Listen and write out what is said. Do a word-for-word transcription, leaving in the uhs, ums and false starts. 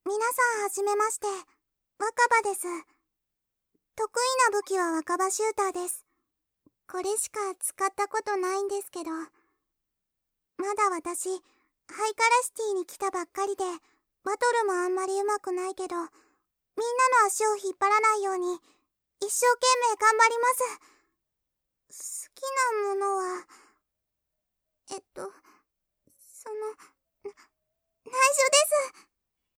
皆さんはじめまして、若葉です。得意な武器は若葉シューターです。これしか使ったことないんですけど、まだ私、ハイカラシティに来たばっかりで、バトルもあんまり上手くないけど、みんなの足を引っ張らないように、一生懸命頑張ります。